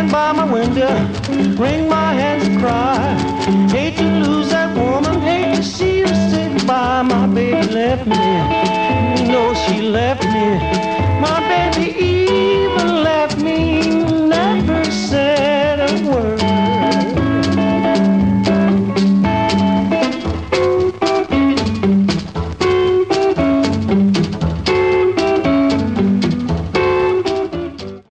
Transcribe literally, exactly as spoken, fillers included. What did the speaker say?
stand by my window, wring my hands and cry. Hate to lose that woman, hate to see her say goodbye. My baby left me, you know she left me. My baby